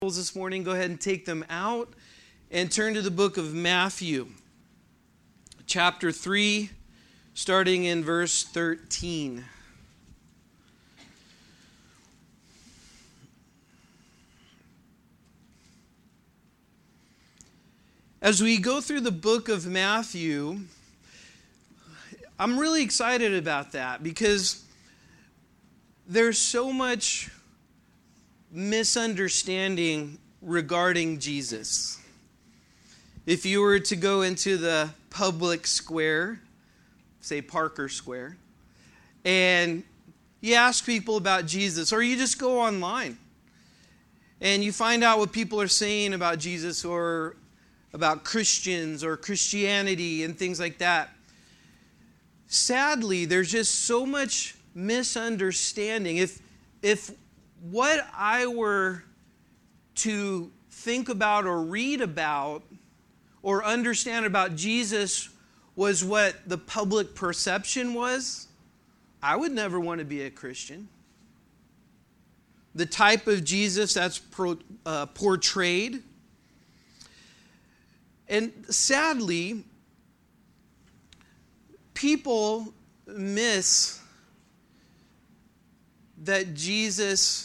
This morning, go ahead and take them out and turn to the book of Matthew, chapter 3, starting in verse 13. As we go through the book of Matthew, I'm really excited about that because there's so much misunderstanding regarding Jesus. If you were to go into the public square, say Parker Square, and you ask people about Jesus, or you just go online and you find out what people are saying about Jesus or about Christians or Christianity and things like that, sadly, there's just so much misunderstanding. If what I were to think about or read about or understand about Jesus was what the public perception was, I would never want to be a Christian. The type of Jesus that's portrayed. And sadly, people miss that Jesus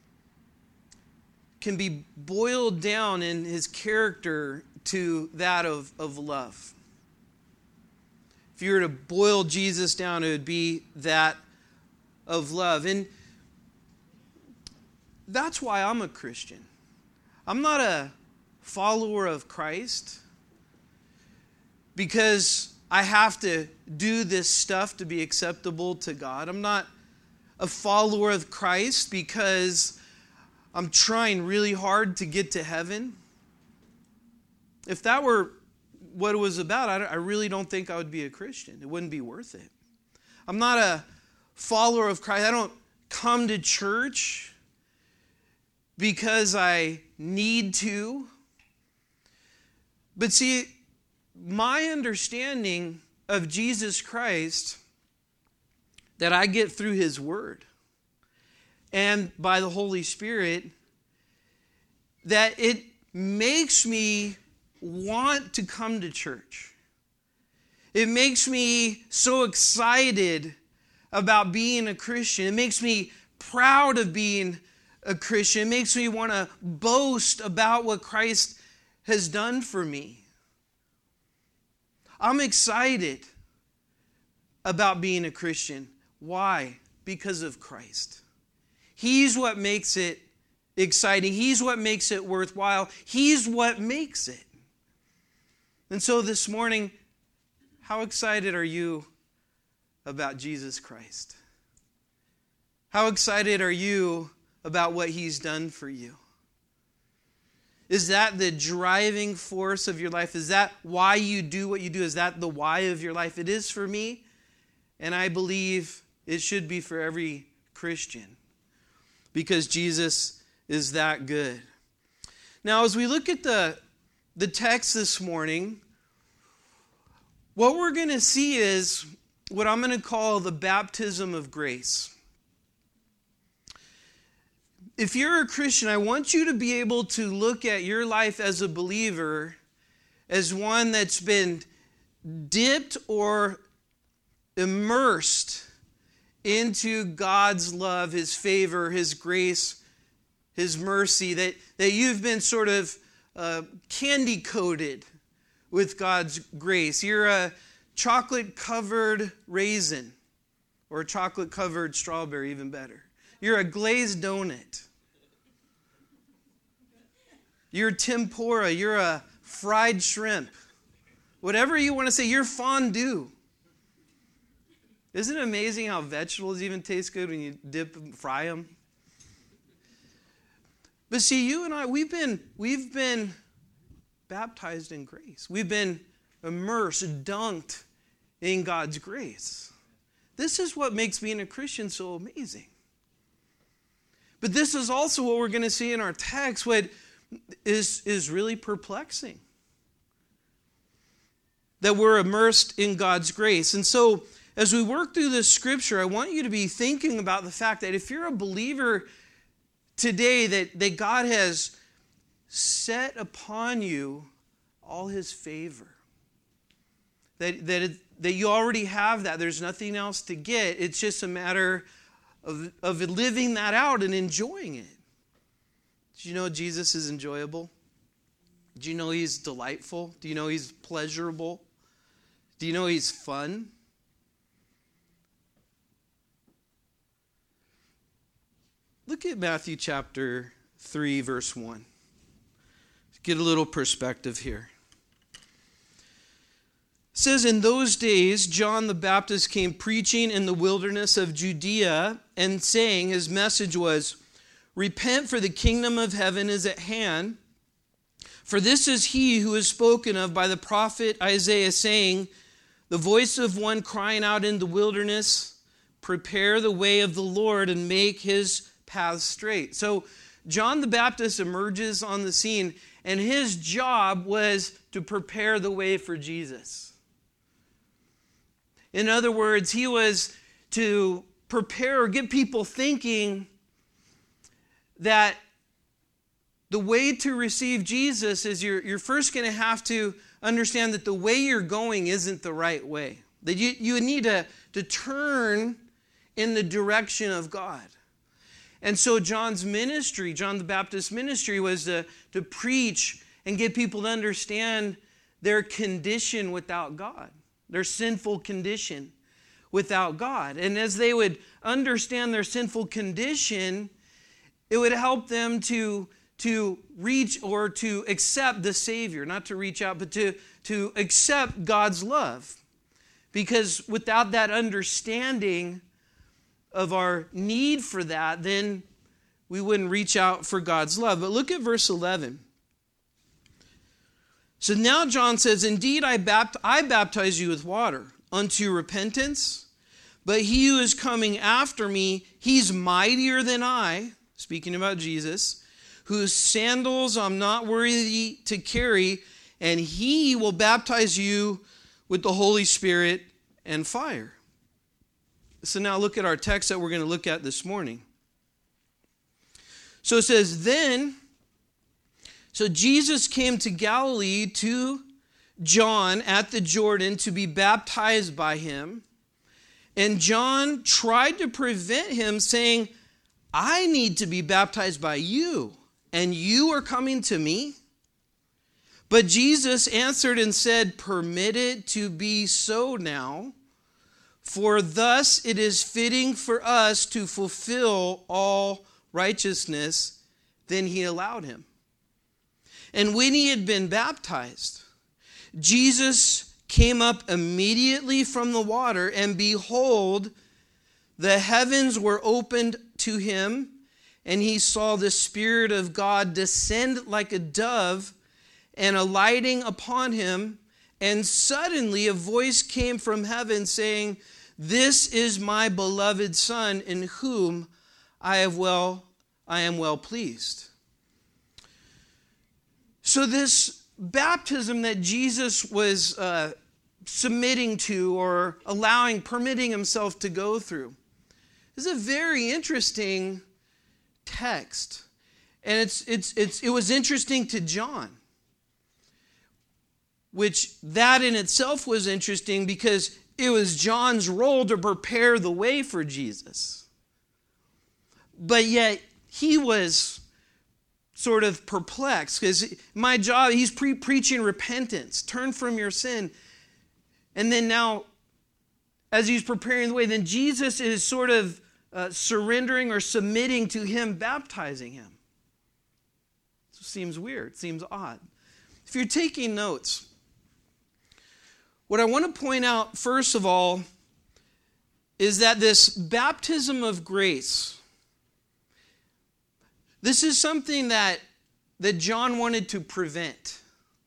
can be boiled down in his character to that of love. If you were to boil Jesus down, it would be that of love. And that's why I'm a Christian. I'm not a follower of Christ because I have to do this stuff to be acceptable to God. I'm not a follower of Christ because I'm trying really hard to get to heaven. If that were what it was about, I really don't think I would be a Christian. It wouldn't be worth it. I'm not a follower of Christ. I don't come to church because I need to. But see, my understanding of Jesus Christ that I get through His Word and by the Holy Spirit, that it makes me want to come to church. It makes me so excited about being a Christian. It makes me proud of being a Christian. It makes me want to boast about what Christ has done for me. I'm excited about being a Christian. Why? Because of Christ. He's what makes it exciting. He's what makes it worthwhile. He's what makes it. And so this morning, how excited are you about Jesus Christ? How excited are you about what He's done for you? Is that the driving force of your life? Is that why you do what you do? Is that the why of your life? It is for me, and I believe it should be for every Christian because Jesus is that good. Now, as we look at the text this morning, what we're going to see is what I'm going to call the baptism of grace. If you're a Christian, I want you to be able to look at your life as a believer as one that's been dipped or immersed into God's love, His favor, His grace, His mercy, that you've been sort of candy-coated with God's grace. You're a chocolate-covered raisin, or a chocolate-covered strawberry, even better. You're a glazed donut. You're tempura. You're a fried shrimp. Whatever you want to say, you're fondue. Isn't it amazing how vegetables even taste good when you dip and fry them? But see, you and I, we've been baptized in grace. We've been immersed, dunked in God's grace. This is what makes being a Christian so amazing. But this is also what we're going to see in our text, what is really perplexing. That we're immersed in God's grace. And so, as we work through this scripture, I want you to be thinking about the fact that if you're a believer today, that God has set upon you all his favor. That you already have that. There's nothing else to get. It's just a matter of living that out and enjoying it. Do you know Jesus is enjoyable? Do you know he's delightful? Do you know he's pleasurable? Do you know he's fun? Look at Matthew chapter 3, verse 1. Get a little perspective here. It says, in those days, John the Baptist came preaching in the wilderness of Judea and saying, his message was, repent, for the kingdom of heaven is at hand. For this is he who is spoken of by the prophet Isaiah, saying, the voice of one crying out in the wilderness, prepare the way of the Lord and make his paths straight. So John the Baptist emerges on the scene, and his job was to prepare the way for Jesus. In other words, he was to prepare or get people thinking that the way to receive Jesus is you're first going to have to understand that the way you're going isn't the right way. That you need to turn in the direction of God. And so John the Baptist's ministry was to preach and get people to understand their condition without God, their sinful condition without God. And as they would understand their sinful condition, it would help them to reach or to accept the Savior, not to reach out, but to accept God's love. Because without that understanding of our need for that, then we wouldn't reach out for God's love. But look at verse 11. So now John says, indeed, I baptize you with water unto repentance, but he who is coming after me, he's mightier than I, speaking about Jesus, whose sandals I'm not worthy to carry, and he will baptize you with the Holy Spirit and fire. So now look at our text that we're going to look at this morning. So it says, so Jesus came to Galilee to John at the Jordan to be baptized by him. And John tried to prevent him, saying, I need to be baptized by you, and you are coming to me? But Jesus answered and said, permit it to be so now, for thus it is fitting for us to fulfill all righteousness. Then he allowed him. And when he had been baptized, Jesus came up immediately from the water, and behold, the heavens were opened to him, and he saw the Spirit of God descend like a dove and alighting upon him. And suddenly a voice came from heaven saying, this is my beloved Son, in whom I am well pleased. So this baptism that Jesus was submitting to or permitting himself to go through is a very interesting text. And it was interesting to John, which that in itself was interesting because it was John's role to prepare the way for Jesus. But yet he was sort of perplexed because my job, he's preaching repentance, turn from your sin. And then now, as he's preparing the way, then Jesus is sort of surrendering or submitting to him, baptizing him. It seems weird, seems odd. If you're taking notes, what I want to point out, first of all, is that this baptism of grace, this is something that John wanted to prevent.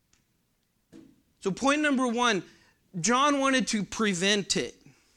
So point number one, John wanted to prevent it.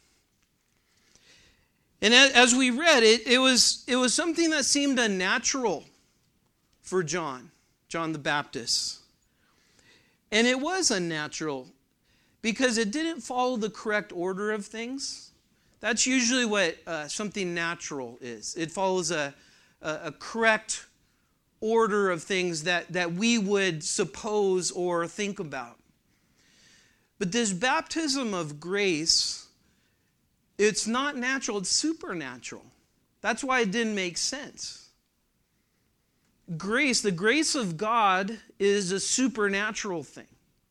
And as we read it, it was something that seemed unnatural for John the Baptist. And it was unnatural because it didn't follow the correct order of things. That's usually what something natural is. It follows a correct order of things that we would suppose or think about. But this baptism of grace, it's not natural, it's supernatural. That's why it didn't make sense. Grace, the grace of God, is a supernatural thing.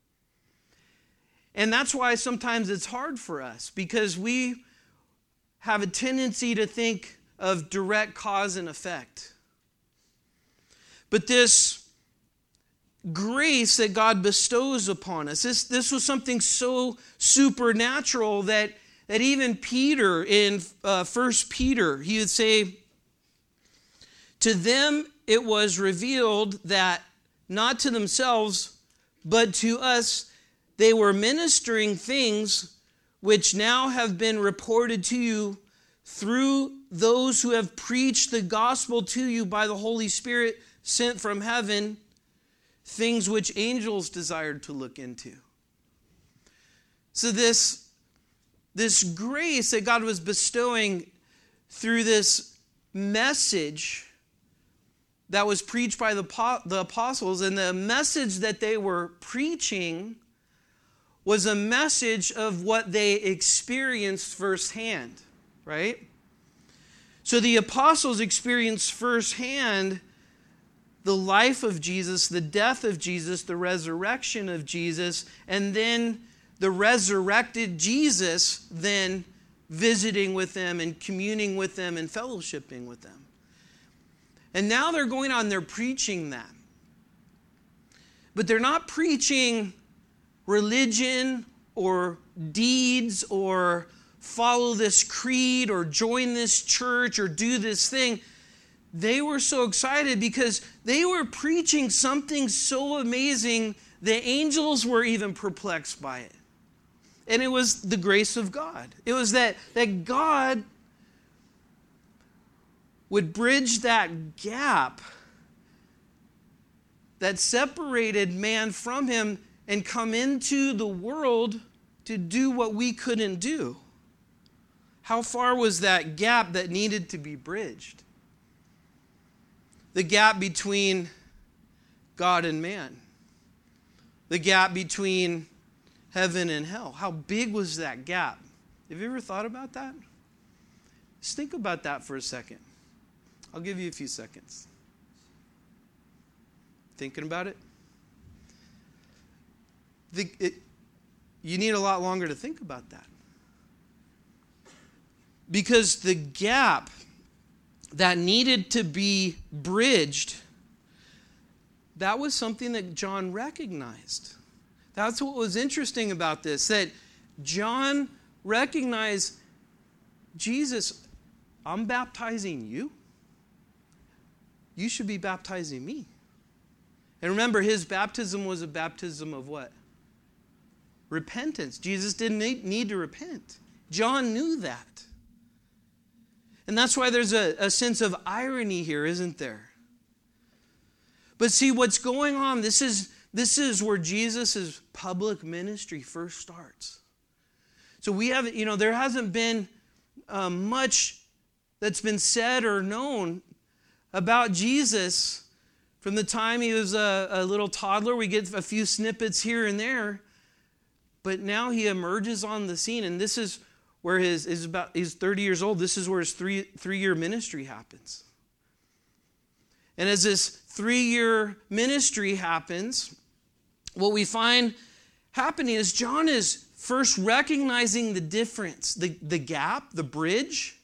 And that's why sometimes it's hard for us, because we have a tendency to think of direct cause and effect. But this grace that God bestows upon us, this was something so supernatural that even Peter, in 1 Peter, he would say, to them it was revealed that not to themselves, but to us, they were ministering things which now have been reported to you through those who have preached the gospel to you by the Holy Spirit sent from heaven, things which angels desired to look into. So this grace that God was bestowing through this message that was preached by the apostles, and the message that they were preaching was a message of what they experienced firsthand, right? So the apostles experienced firsthand the life of Jesus, the death of Jesus, the resurrection of Jesus, and then the resurrected Jesus then visiting with them and communing with them and fellowshipping with them. And now they're going on, they're preaching that. But they're not preaching religion or deeds or follow this creed or join this church or do this thing. They were so excited because they were preaching something so amazing the angels were even perplexed by it. And it was the grace of God. It was that God would bridge that gap that separated man from him and come into the world to do what we couldn't do. How far was that gap that needed to be bridged? The gap between God and man. The gap between heaven and hell. How big was that gap? Have you ever thought about that? Just think about that for a second. I'll give you a few seconds. Thinking about it? You need a lot longer to think about that. Because the gap that needed to be bridged, that was something that John recognized. That's what was interesting about this, that John recognized, Jesus, I'm baptizing you. You should be baptizing me. And remember, his baptism was a baptism of what? Repentance. Jesus didn't need to repent. John knew that. And that's why there's a sense of irony here, isn't there? But see, what's going on, this is where Jesus' public ministry first starts. So we have, there hasn't been much that's been said or known about Jesus from the time he was a little toddler. We get a few snippets here and there. But now he emerges on the scene, and this is where he's 30 years old. This is where his three-year ministry happens. And as this 3-year ministry happens, what we find happening is John is first recognizing the difference, the gap, the bridge.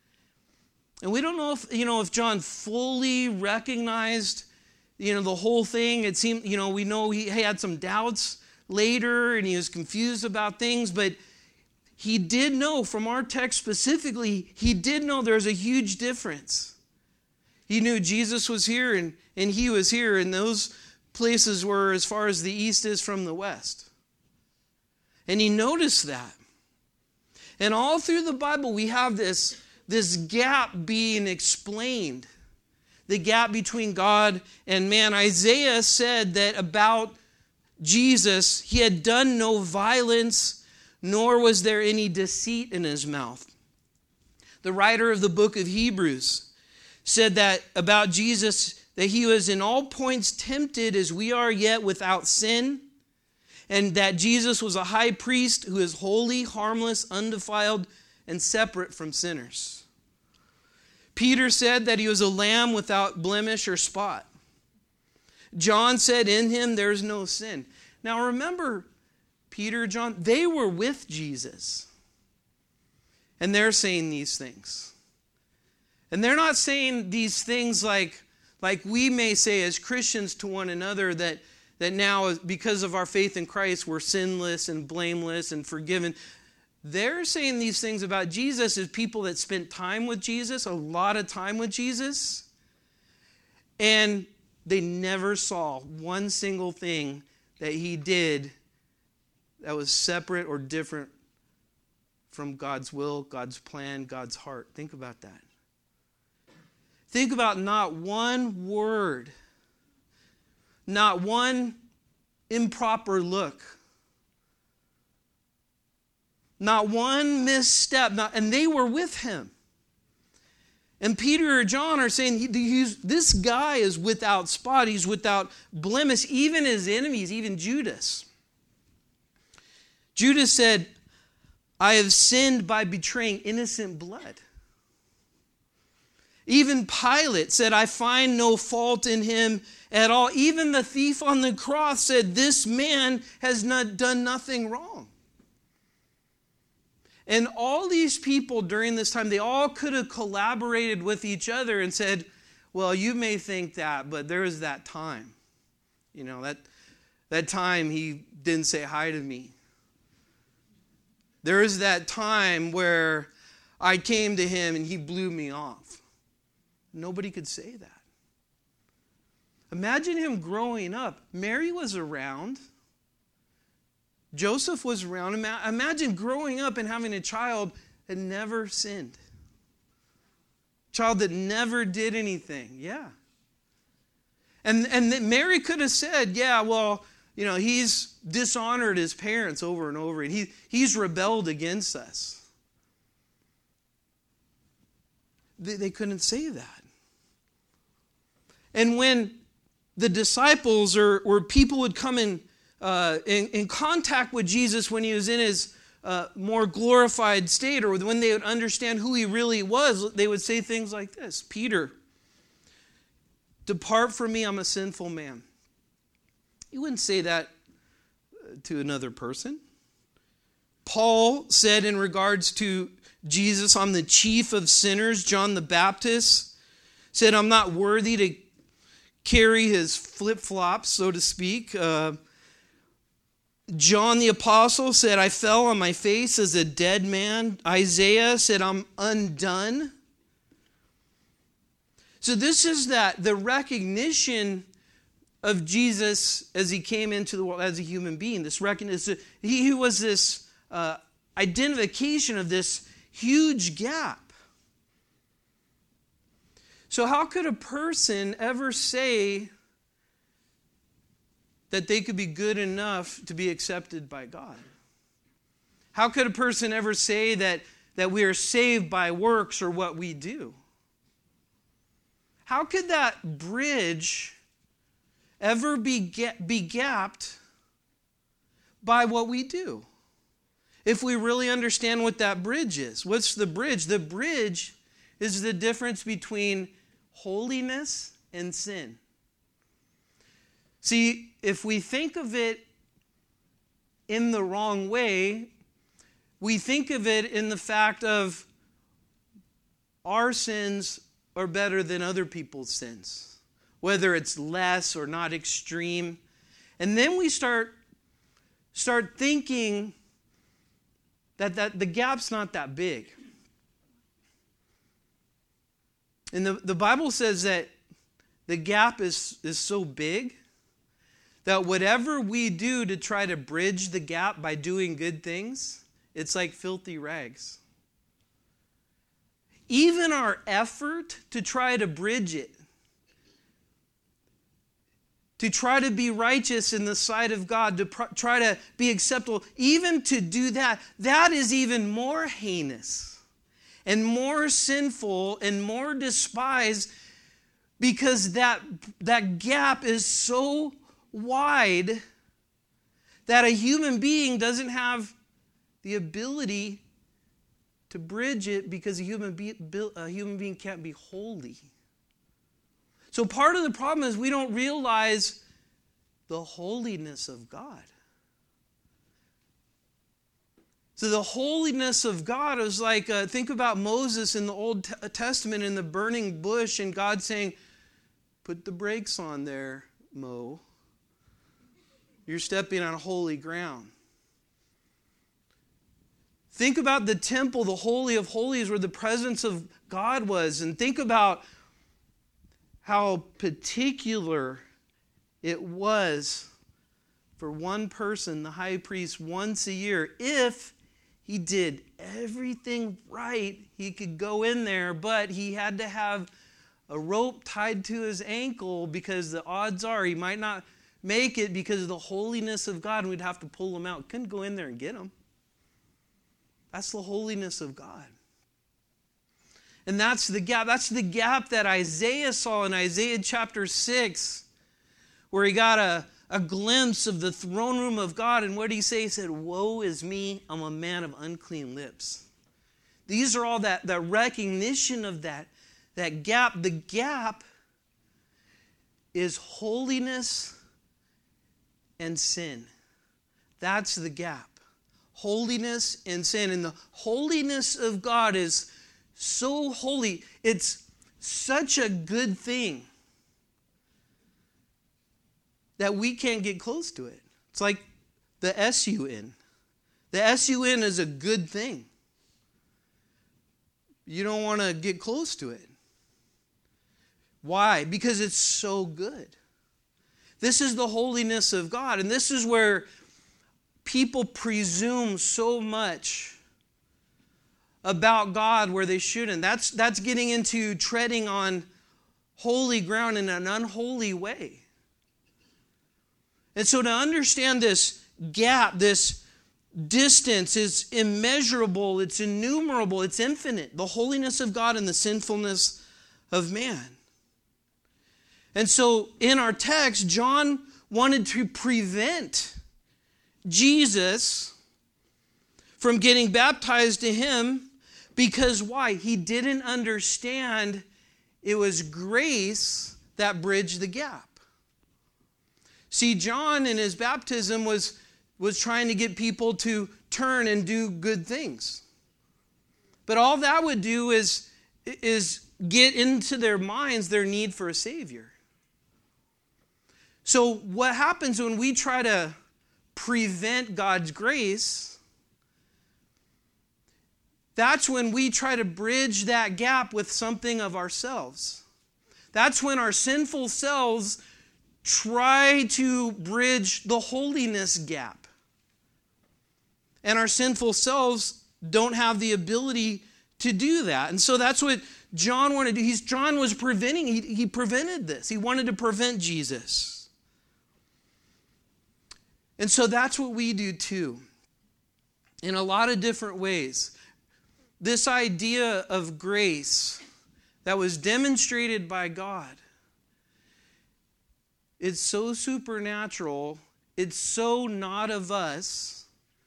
And we don't know if John fully recognized, the whole thing. It seemed, we know he had some doubts later and he was confused about things, but he did know from our text specifically, he did know there's a huge difference. He knew Jesus was here and he was here, and those places were as far as the east is from the west. And he noticed that. And all through the Bible, we have this gap being explained. The gap between God and man. Isaiah said that about Jesus, he had done no violence, nor was there any deceit in his mouth. The writer of the book of Hebrews said that about Jesus, that he was in all points tempted as we are, yet without sin, and that Jesus was a high priest who is holy, harmless, undefiled, and separate from sinners. Peter said that he was a lamb without blemish or spot. John said in him there is no sin. Now remember, Peter, John, they were with Jesus. And they're saying these things. And they're not saying these things like we may say as Christians to one another that now because of our faith in Christ we're sinless and blameless and forgiven. They're saying these things about Jesus as people that spent time with Jesus, a lot of time with Jesus, and they never saw one single thing that he did that was separate or different from God's will, God's plan, God's heart. Think about that. Think about not one word, not one improper look, not one misstep, and they were with him. And Peter or John are saying, this guy is without spot, he's without blemish, even his enemies, even Judas. Judas said, I have sinned by betraying innocent blood. Even Pilate said, I find no fault in him at all. Even the thief on the cross said, this man has not done nothing wrong. And all these people during this time, they all could have collaborated with each other and said, well, you may think that, but there was that time. You know, that time he didn't say hi to me. There was that time where I came to him and he blew me off. Nobody could say that. Imagine him growing up. Mary was around. Joseph was around. Imagine growing up and having a child that never sinned. Child that never did anything. Yeah. And Mary could have said, yeah, well, you know, he's dishonored his parents over and over, and he's rebelled against us. They couldn't say that. And when the disciples or people would come in contact with Jesus when he was in his more glorified state, or when they would understand who he really was, they would say things like this: Peter, depart from me, I'm a sinful man. He wouldn't say that to another person. Paul said in regards to Jesus, I'm the chief of sinners. John the Baptist said, I'm not worthy to carry his flip-flops, so to speak. John the Apostle said, I fell on my face as a dead man. Isaiah said, I'm undone. So this is the recognition of Jesus as he came into the world as a human being. This recognition, he was this identification of this huge gap. So how could a person ever say that they could be good enough to be accepted by God? How could a person ever say that we are saved by works or what we do? How could that bridge ever be gapped by what we do? If we really understand what that bridge is. What's the bridge? The bridge is the difference between holiness and sin. See, if we think of it in the wrong way, we think of it in the fact of our sins are better than other people's sins, whether it's less or not extreme. And then we start thinking that the gap's not that big. And the Bible says that the gap is so big that whatever we do to try to bridge the gap by doing good things, it's like filthy rags. Even our effort to try to bridge it, to try to be righteous in the sight of God, to try to be acceptable, even to do that, that is even more heinous and more sinful and more despised Because that gap is so wide that a human being doesn't have the ability to bridge it, because a human being can't be holy. So part of the problem is we don't realize the holiness of God. So the holiness of God is like, think about Moses in the Old Testament in the burning bush, and God saying, put the brakes on there, Mo. You're stepping on holy ground. Think about the temple, the Holy of Holies, where the presence of God was. And think about how particular it was for one person, the high priest, once a year. If he did everything right, he could go in there, but he had to have a rope tied to his ankle, because the odds are he might not make it because of the holiness of God, and we'd have to pull him out. Couldn't go in there and get him. That's the holiness of God. And that's the gap. That's the gap that Isaiah saw in Isaiah chapter 6, where he got a glimpse of the throne room of God. And what did he say? He said, woe is me, I'm a man of unclean lips. These are all that recognition of that gap. The gap is holiness and sin. That's the gap. Holiness and sin. And the holiness of God is so holy. It's such a good thing that we can't get close to it. It's like the S-U-N. The S-U-N is a good thing. You don't want to get close to it. Why? Because it's so good. This is the holiness of God. And this is where people presume so much about God where they shouldn't. That's getting into treading on holy ground in an unholy way. And so to understand this gap, this distance is immeasurable, it's innumerable, it's infinite. The holiness of God and the sinfulness of man. And so in our text, John wanted to prevent Jesus from getting baptized to him, because why? He didn't understand it was grace that bridged the gap. See, John in his baptism was trying to get people to turn and do good things. But all that would do is get into their minds their need for a Savior. So what happens when we try to prevent God's grace? That's when we try to bridge that gap with something of ourselves. That's when our sinful selves try to bridge the holiness gap. And our sinful selves don't have the ability to do that. And so that's what John wanted to do. John was preventing, he prevented this. He wanted to prevent Jesus. And so that's what we do too, in a lot of different ways. This idea of grace that was demonstrated by God, it's so supernatural, it's so not of us,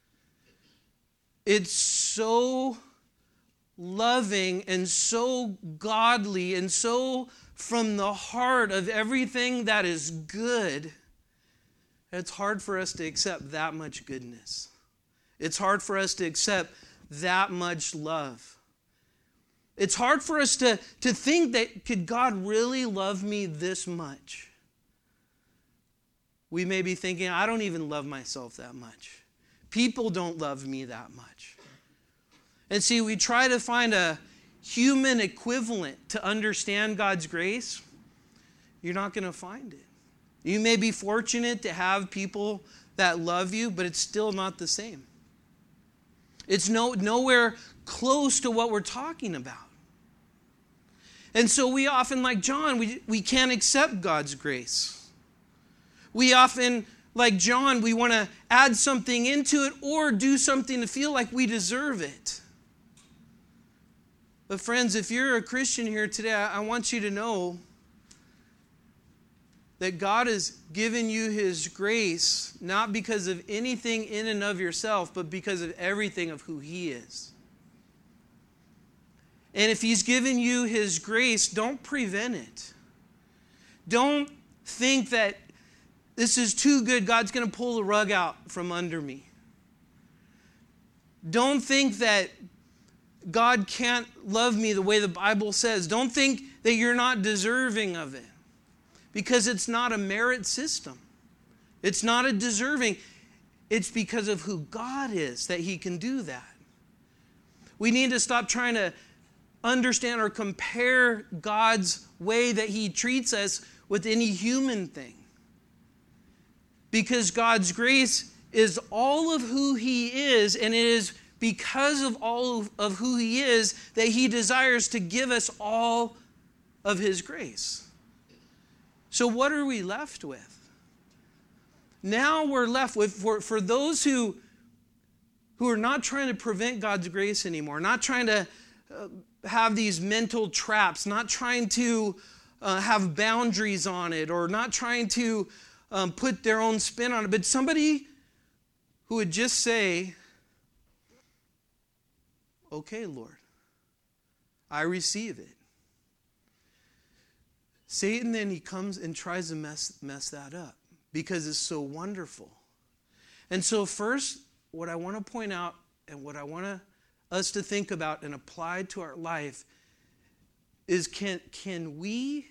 it's so loving and so godly and so from the heart of everything that is good. It's hard for us to accept that much goodness. It's hard for us to accept that much love. It's hard for us to think that, could God really love me this much? We may be thinking, I don't even love myself that much. People don't love me that much. And see, we try to find a human equivalent to understand God's grace. You're not going to find it. You may be fortunate to have people that love you, but it's still not the same. It's nowhere close to what we're talking about. And so we often, like John, we can't accept God's grace. We often, like John, we want to add something into it or do something to feel like we deserve it. But friends, if you're a Christian here today, I want you to know that God has given you His grace, not because of anything in and of yourself, but because of everything of who He is. And if He's given you His grace, don't prevent it. Don't think that this is too good, God's going to pull the rug out from under me. Don't think that God can't love me the way the Bible says. Don't think that you're not deserving of it. Because it's not a merit system. It's not a deserving. It's because of who God is that He can do that. We need to stop trying to understand or compare God's way that He treats us with any human thing. Because God's grace is all of who He is, and it is because of all of who He is that He desires to give us all of His grace. So what are we left with? Now we're left with, for those who are not trying to prevent God's grace anymore, not trying to have these mental traps, not trying to have boundaries on it, or not trying to put their own spin on it, but somebody who would just say, okay, Lord, I receive it. Satan then he comes and tries to mess that up because it's so wonderful. And so first, what I want to point out and what I want us to think about and apply to our life is can we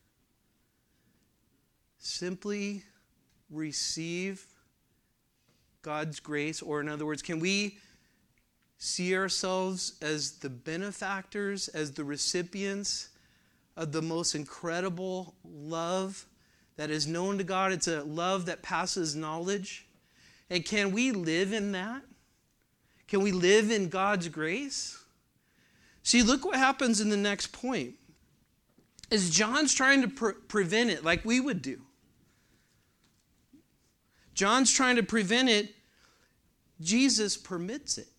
simply receive God's grace? Or in other words, can we see ourselves as the benefactors, as the recipients of the most incredible love that is known to God? It's a love that passes knowledge. And can we live in that? Can we live in God's grace? See, look what happens in the next point. Is John's trying to prevent it like we would do. John's trying to prevent it. Jesus permits it.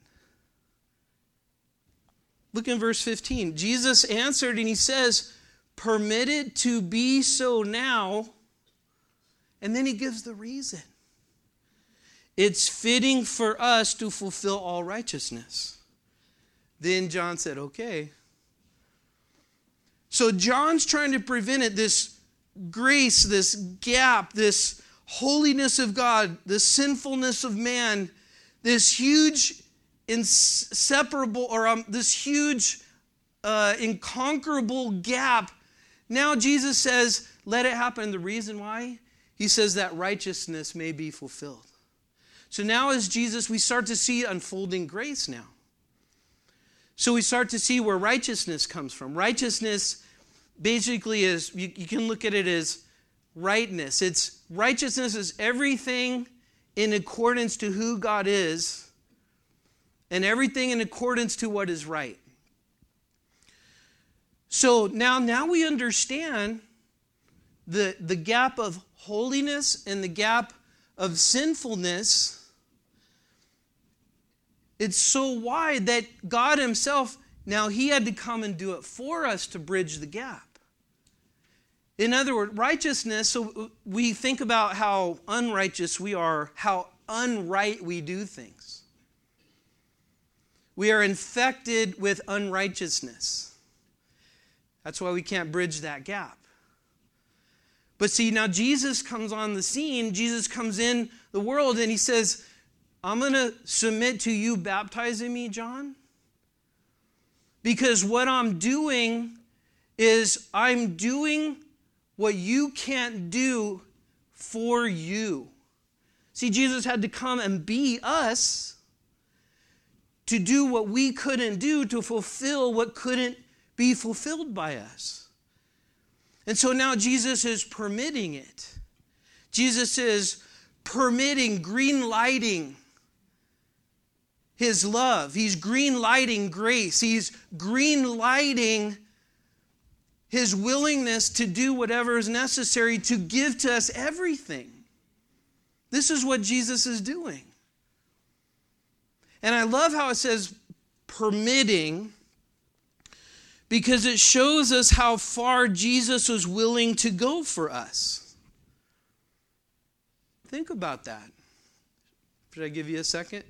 Look in verse 15. Jesus answered and He says, permit it to be so now. And then He gives the reason. It's fitting for us to fulfill all righteousness. Then John said, okay. So John's trying to prevent it, this grace, this gap, this holiness of God, the sinfulness of man, this huge inseparable, or this huge inconquerable gap. Now Jesus says, let it happen. The reason why? He says that righteousness may be fulfilled. So now as Jesus, we start to see unfolding grace now. So we start to see where righteousness comes from. Righteousness basically is, you can look at it as rightness. Righteousness is everything in accordance to who God is and everything in accordance to what is right. So now we understand the gap of holiness and the gap of sinfulness. It's so wide that God Himself, now He had to come and do it for us to bridge the gap. In other words, righteousness, so we think about how unrighteous we are, how unright we do things. We are infected with unrighteousness. That's why we can't bridge that gap. But see, now Jesus comes on the scene. Jesus comes in the world and He says, I'm going to submit to you baptizing me, John. Because what I'm doing is I'm doing what you can't do for you. See, Jesus had to come and be us to do what we couldn't do, to fulfill what couldn't be fulfilled by us. And so now Jesus is permitting it. Jesus is permitting, green lighting His love. He's green lighting grace. He's green lighting His willingness to do whatever is necessary to give to us everything. This is what Jesus is doing. And I love how it says permitting, because it shows us how far Jesus was willing to go for us. Think about that. Should I give you a second?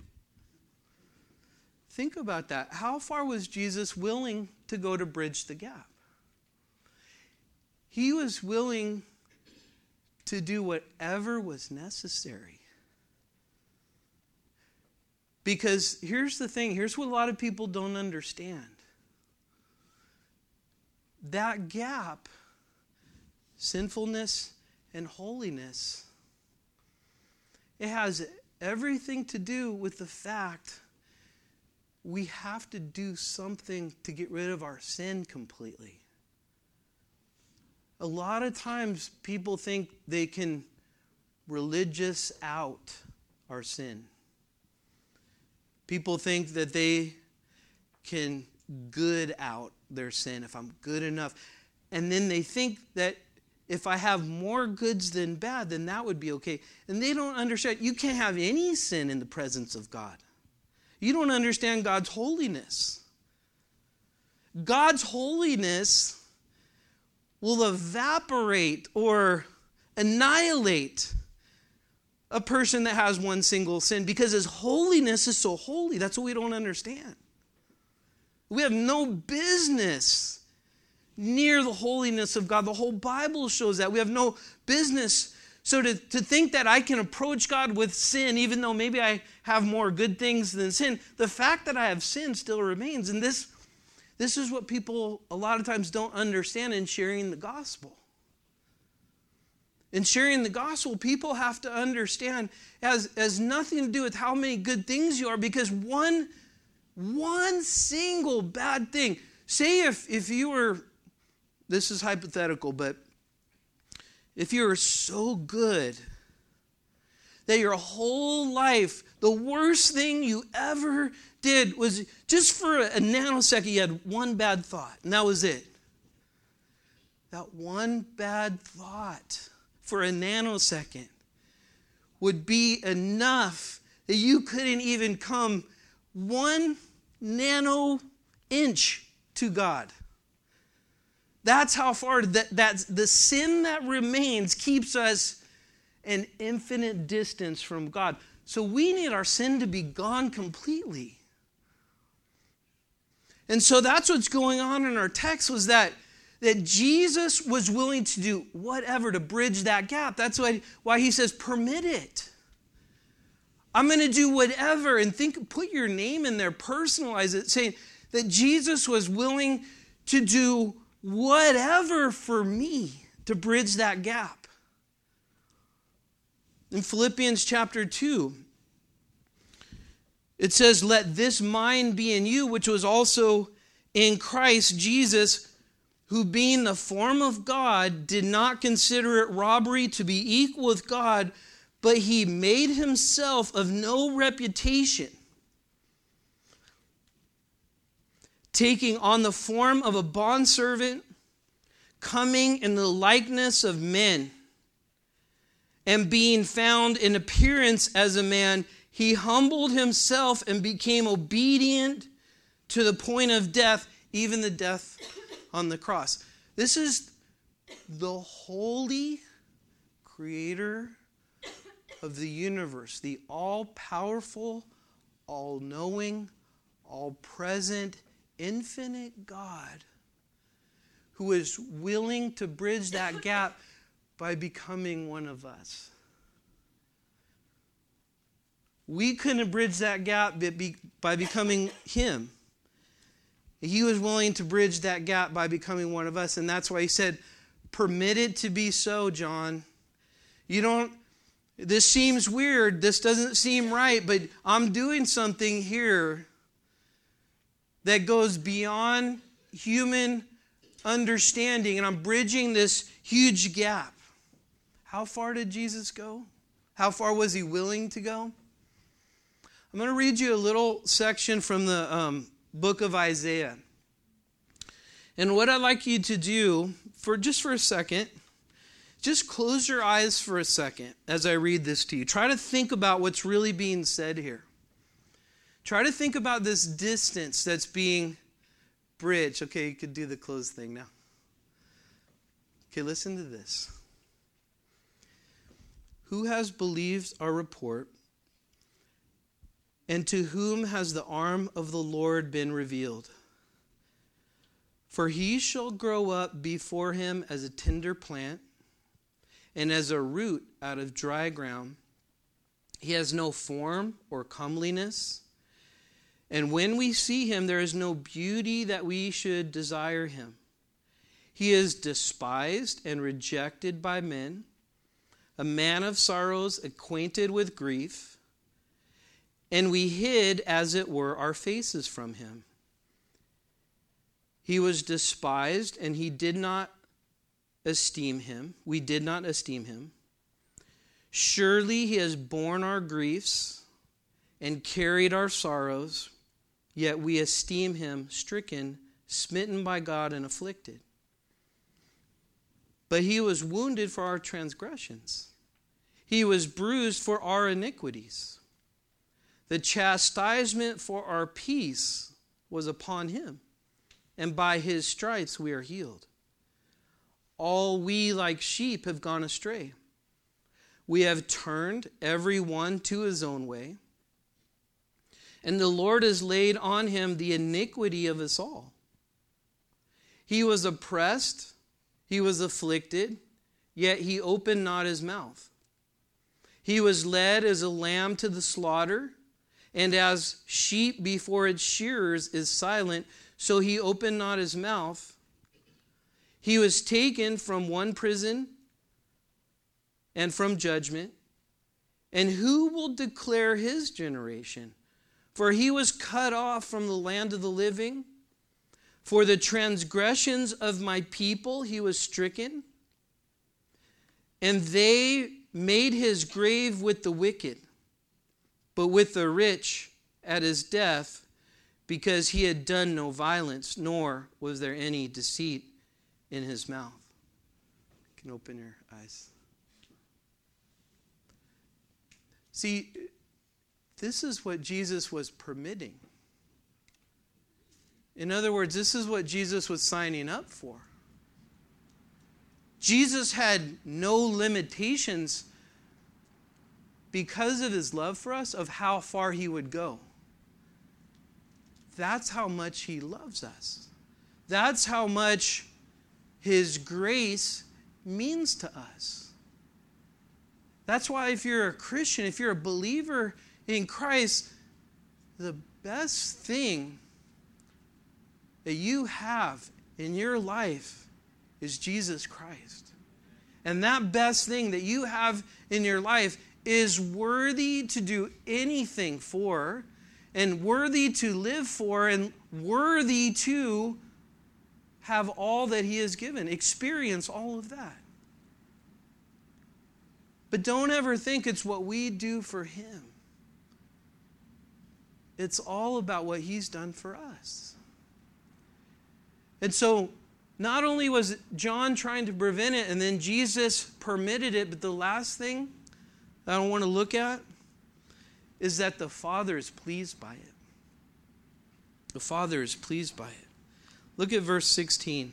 Think about that. How far was Jesus willing to go to bridge the gap? He was willing to do whatever was necessary. Because here's the thing, here's what a lot of people don't understand. That gap, sinfulness and holiness, it has everything to do with the fact we have to do something to get rid of our sin completely. A lot of times people think they can religious out our sin. People think that they can good out their sin if I'm good enough. And then they think that if I have more goods than bad, then that would be okay. And they don't understand. You can't have any sin in the presence of God. You don't understand God's holiness. God's holiness will evaporate or annihilate a person that has one single sin because his holiness is so holy. That's what we don't understand. We have no business near the holiness of God. The whole Bible shows that. We have no business. So to think that I can approach God with sin, even though maybe I have more good things than sin, the fact that I have sin still remains. And this is what people a lot of times don't understand in sharing the gospel. In sharing the gospel, people have to understand it has nothing to do with how many good things you are, because one single bad thing. Say if you were, this is hypothetical, but if you were so good that your whole life, the worst thing you ever did was just for a nanosecond, you had one bad thought, and that was it. That one bad thought for a nanosecond would be enough that you couldn't even come 1 nano inch to God. That's how far that's the sin that remains keeps us an infinite distance from God. So we need our sin to be gone completely. And so that's what's going on in our text, was that Jesus was willing to do whatever to bridge that gap. That's why he says, permit it. I'm going to do whatever. And put your name in there, personalize it, saying that Jesus was willing to do whatever for me to bridge that gap. In Philippians chapter 2, it says, let this mind be in you, which was also in Christ Jesus, who being the form of God, did not consider it robbery to be equal with God, but he made himself of no reputation, taking on the form of a bondservant, coming in the likeness of men, and being found in appearance as a man, he humbled himself and became obedient to the point of death, even the death on the cross. This is the holy creator of the universe, the all-powerful, all-knowing, all-present, infinite God, who is willing to bridge that gap by becoming one of us. We couldn't bridge that gap by becoming him. He was willing to bridge that gap by becoming one of us. And that's why he said, permit it to be so, John. This seems weird. This doesn't seem right, but I'm doing something here that goes beyond human understanding. And I'm bridging this huge gap. How far did Jesus go? How far was he willing to go? I'm going to read you a little section from the book of Isaiah. And what I'd like you to do, for a second, just close your eyes for a second as I read this to you. Try to think about what's really being said here. Try to think about this distance that's being bridged. Okay, you could do the close thing now. Okay, listen to this. Who has believed our report? And to whom has the arm of the Lord been revealed? For he shall grow up before him as a tender plant, and as a root out of dry ground. He has no form or comeliness, and when we see him, there is no beauty that we should desire him. He is despised and rejected by men, a man of sorrows, acquainted with grief, and we hid, as it were, our faces from him. He was despised, and we did not esteem him. Surely he has borne our griefs and carried our sorrows, yet we esteem him stricken, smitten by God, and afflicted. But he was wounded for our transgressions. He was bruised for our iniquities. The chastisement for our peace was upon him, and by his stripes we are healed. All we like sheep have gone astray. We have turned every one to his own way, and the Lord has laid on him the iniquity of us all. He was oppressed, he was afflicted, yet he opened not his mouth. He was led as a lamb to the slaughter, and as sheep before its shearers is silent, so he opened not his mouth. He was taken from one prison and from judgment. And who will declare his generation? For he was cut off from the land of the living. For the transgressions of my people he was stricken. And they made his grave with the wicked, but with the rich at his death, because he had done no violence, nor was there any deceit in his mouth. You can open your eyes. See, this is what Jesus was permitting. In other words, this is what Jesus was signing up for. Jesus had no limitations because of his love for us of how far he would go. That's how much he loves us. That's how much his grace means to us. That's why if you're a Christian, if you're a believer in Christ, the best thing that you have in your life is Jesus Christ. And that best thing that you have in your life is worthy to do anything for, and worthy to live for, and worthy to have all that he has given. Experience all of that. But don't ever think it's what we do for him. It's all about what he's done for us. And so, not only was John trying to prevent it, and then Jesus permitted it, but the last thing that I want to look at is that the Father is pleased by it. The Father is pleased by it. Look at verse 16.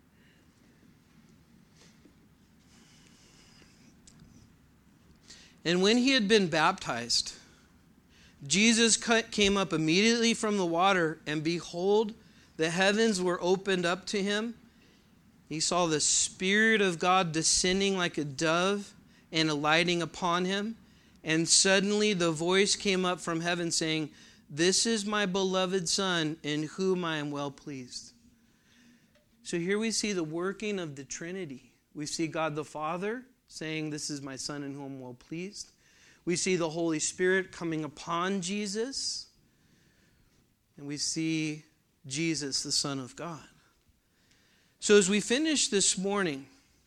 And when he had been baptized, Jesus came up immediately from the water, and behold, the heavens were opened up to him. He saw the Spirit of God descending like a dove and alighting upon him. And suddenly the voice came up from heaven saying, "This is my beloved Son, in whom I am well pleased." So here we see the working of the Trinity. We see God the Father saying, "This is my Son, in whom I'm well pleased." We see the Holy Spirit coming upon Jesus. And we see Jesus, the Son of God. So as we finish this morning,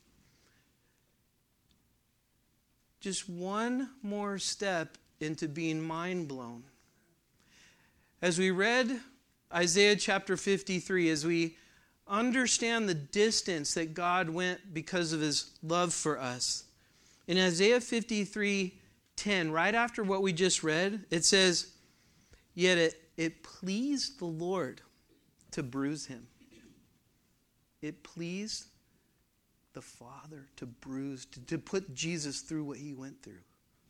just one more step into being mind blown. As we read Isaiah chapter 53, as we understand the distance that God went because of his love for us, in Isaiah 53:10, right after what we just read, it says, "Yet it pleased the Lord to bruise him." It pleased the Father to bruise, to put Jesus through what he went through.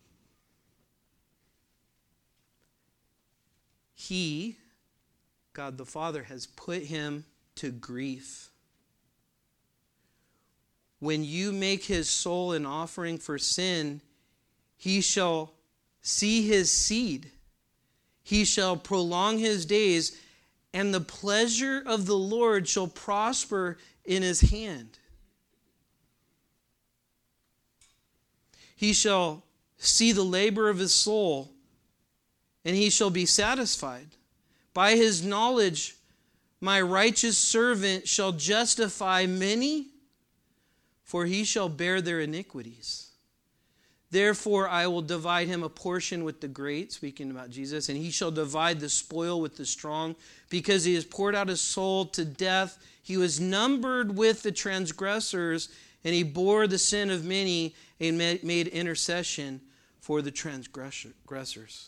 He, God the Father, has put him to grief. When you make his soul an offering for sin, he shall see his seed. He shall prolong his days, and the pleasure of the Lord shall prosper in his hand. He shall see the labor of his soul, and he shall be satisfied. By his knowledge, my righteous servant shall justify many, for he shall bear their iniquities. Therefore, I will divide him a portion with the great, speaking about Jesus, and he shall divide the spoil with the strong, because he has poured out his soul to death. He was numbered with the transgressors, and he bore the sin of many and made intercession for the transgressors.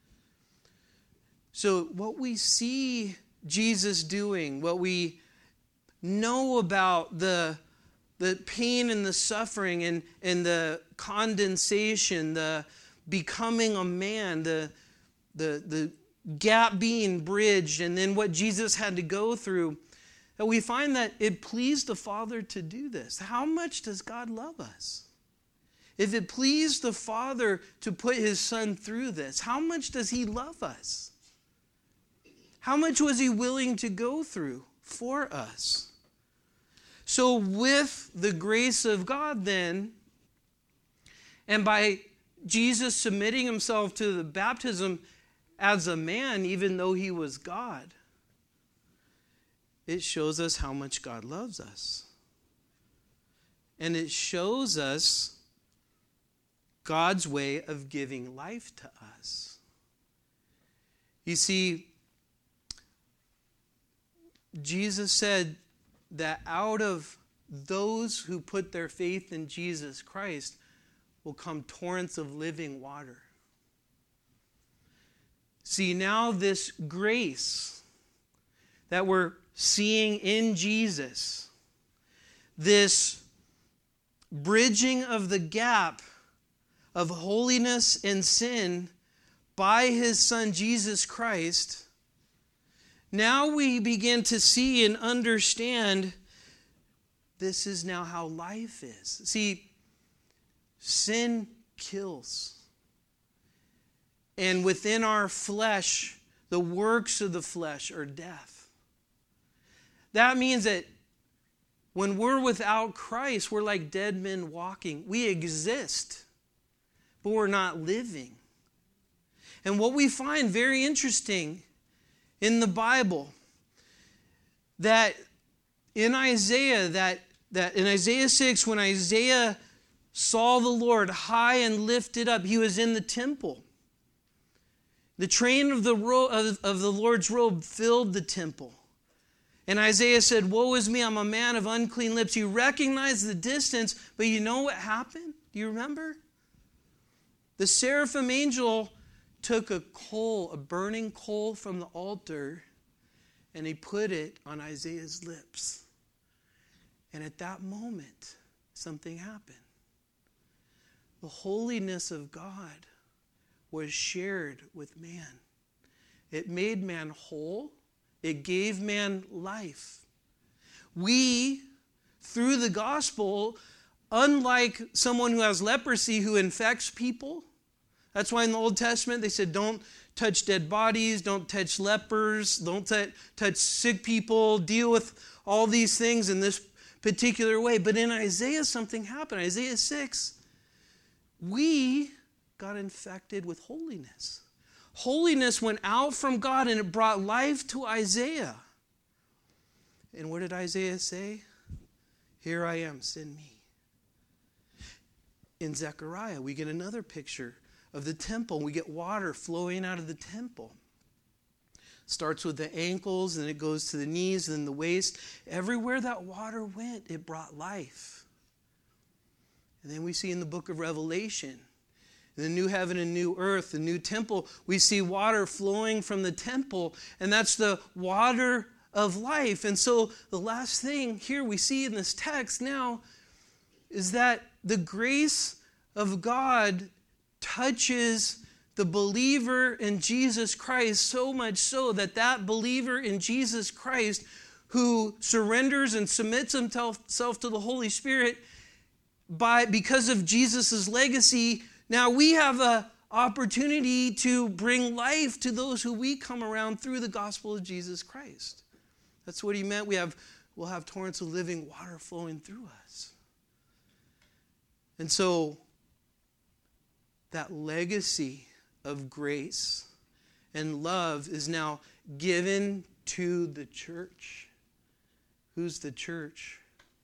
So what we see Jesus doing, what we know about the pain and the suffering and the condensation, the becoming a man, the gap being bridged, and then what Jesus had to go through, that we find that it pleased the Father to do this. How much does God love us? If it pleased the Father to put his Son through this, how much does he love us? How much was he willing to go through for us? So with the grace of God then, and by Jesus submitting himself to the baptism as a man, even though he was God, it shows us how much God loves us. And it shows us God's way of giving life to us. You see, Jesus said that out of those who put their faith in Jesus Christ will come torrents of living water. See, now this grace that we're seeing in Jesus, this bridging of the gap of holiness and sin by his Son Jesus Christ, now we begin to see and understand this is now how life is. See, sin kills. And within our flesh, the works of the flesh are death. That means that when we're without Christ, we're like dead men walking. We exist, but we're not living. And what we find very interesting in the Bible, that in Isaiah, that in Isaiah 6, when Isaiah saw the Lord high and lifted up, he was in the temple. The train of the Lord's robe filled the temple. And Isaiah said, "Woe is me, I'm a man of unclean lips." He recognized the distance, but you know what happened? Do you remember? The seraphim angel took a coal, a burning coal from the altar, and he put it on Isaiah's lips. And at that moment, something happened. The holiness of God was shared with man. It made man whole. It gave man life. We, through the gospel, unlike someone who has leprosy who infects people, that's why in the Old Testament they said don't touch dead bodies, don't touch lepers, don't touch sick people, deal with all these things in this particular way. But in Isaiah something happened. Isaiah 6, we got infected with holiness. Holiness went out from God and it brought life to Isaiah. And what did Isaiah say? "Here I am, send me." In Zechariah, we get another picture of the temple. We get water flowing out of the temple. Starts with the ankles, and it goes to the knees, and then the waist. Everywhere that water went, it brought life. And then we see in the book of Revelation, in the new heaven and new earth, the new temple, we see water flowing from the temple, and that's the water of life. And so the last thing here we see in this text now is that the grace of God touches the believer in Jesus Christ so much so that that believer in Jesus Christ who surrenders and submits himself to the Holy Spirit because of Jesus' legacy, now we have an opportunity to bring life to those who we come around through the gospel of Jesus Christ. That's what he meant. We'll have torrents of living water flowing through us. And so that legacy of grace and love is now given to the church. Who's the church?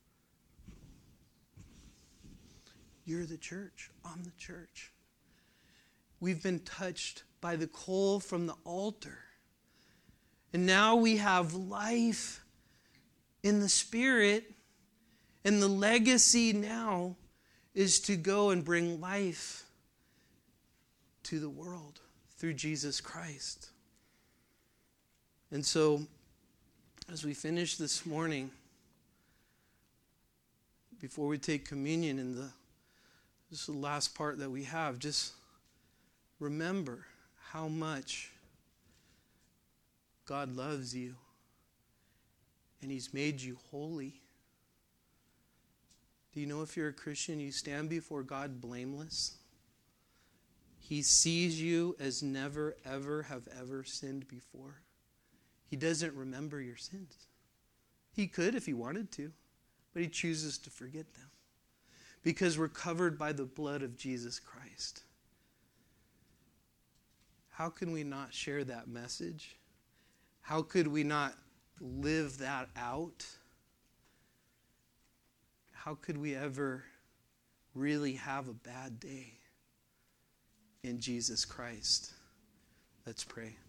You're the church. I'm the church. We've been touched by the coal from the altar. And now we have life in the Spirit. And the legacy now is to go and bring life to the world through Jesus Christ. And so, as we finish this morning, before we take communion in this is the last part that we have, just remember how much God loves you and he's made you holy. Do you know if you're a Christian, you stand before God blameless? He sees you as never, ever have ever sinned before. He doesn't remember your sins. He could if he wanted to, but he chooses to forget them because we're covered by the blood of Jesus Christ. How can we not share that message? How could we not live that out? How could we ever really have a bad day in Jesus Christ? Let's pray.